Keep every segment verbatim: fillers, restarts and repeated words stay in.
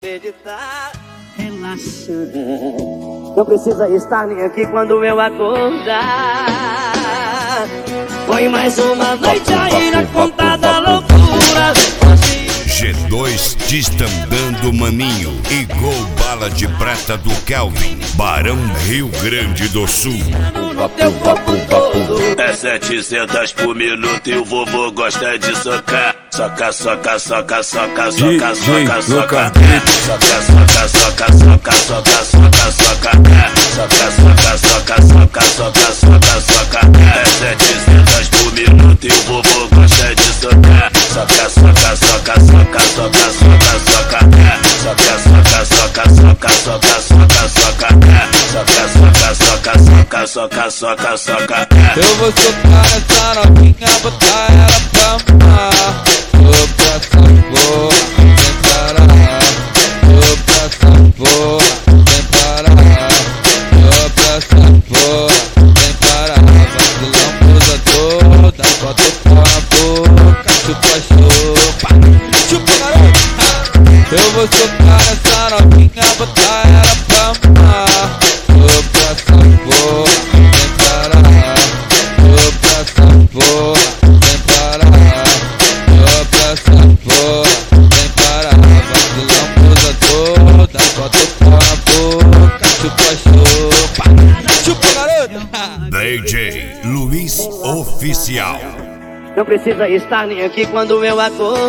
acreditar, relaxa. Não precisa estar nem aqui quando eu acordar. Põe mais uma noite aí na conta da loucura. G dois destandando maninho, igual bala de prata do Kelvin, Barão Rio Grande do Sul. É setecentos por minuto e o vovô gosta de socar. Soca, soca, soca, soca, soca, soca, soca. Soca, soca, soca, soca, soca, soca, soca. Soca, soca, soca, soca, soca, soca, soca. É setecentos por minuto e o vovô gosta de socar. Soca, soca, soca, soca, soca, soca, soca. Soca, soca, soca, soca, soca, soca, soca. Soca, soca, soca, soca, soca, soca, soca. Eu vou socar essa novinha, botar ela pra amar. Vou pra essa porra, sem parar. Vou pra essa porra, sem parar. Vou pra essa porra, sem parar. Vacilão cruza toda, bota o pau na boca. Chupa, chupa, chupa garoto. Eu vou socar essa novinha, botar ela pra amar. Vou pra essa porra, sem parar. Vou pra essa porra, sem parar. Vou pra essa porra, sem parar. Vacilão cruza toda, bota o pau na boca. Chupa, chupa, chupa garoto. D J Luiz Oficial. Não precisa estar nem aqui quando eu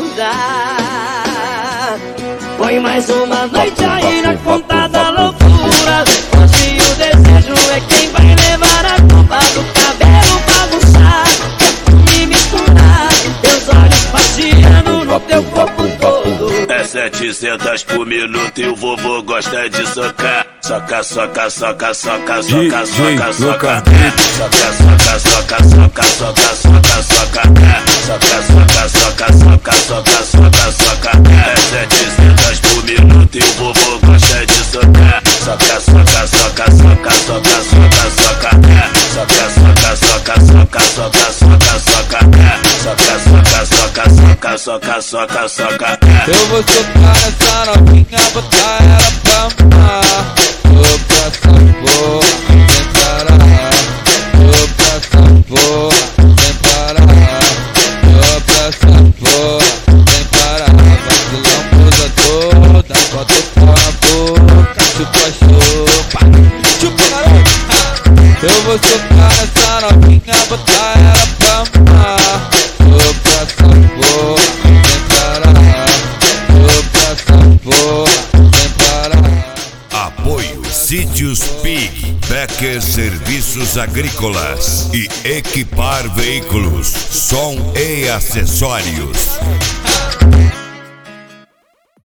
acordar. Põe mais uma noite aí na conta da loucura. Hoje o desejo é quem vai levar a culpa do cabelo bagunçado, me misturar, teus olhos passeando no teu corpo todo. É setecentos por minuto e o vovô gosta de socar. Soca, soca, soca, soca, soca, soca, soca. Soca, soca, soca, soca, soca, soca, soca. Soca, soca, soca, soca, soca, soca, soca. É setecentos por minuto e o vovô gosta de socar. Soca, soca, soca, soca, soca, soca, soca. Soca, soca, soca, soca, soca, soca, soca. Soca, soca, soca, soca, soca, soca, soca. Eu vou socar essa novinha, botar ela pra amar. Vou pra essa porra, sem parar. Vou pra essa porra, sem parar. Vou pra essa porra, sem parar. Vacilão cruza toda, bota o pau na boca. Chupa, chupa, chupa garoto. Eu vou socar essa novinha, botar ela pra amar. Vou pra essa porra, sem parar. Vou pra essa porra, sem parar. Apoio Sítios Pig, Becker Serviços Agrícolas e Equipar Veículos, som e acessórios.